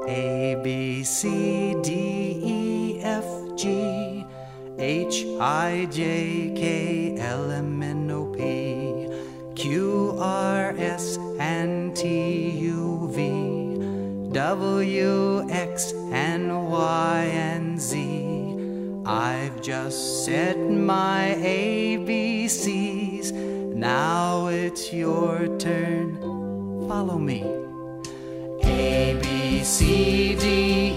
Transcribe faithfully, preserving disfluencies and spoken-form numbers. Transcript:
A, B, C, D, E, F, G, H, I, J, K, L, M, N, O, P, Q, R, S, and T, U, V, W, X, and Y, and Z. I've just said my A B Cs. Now it's your turn. Follow me. A, B, C, D,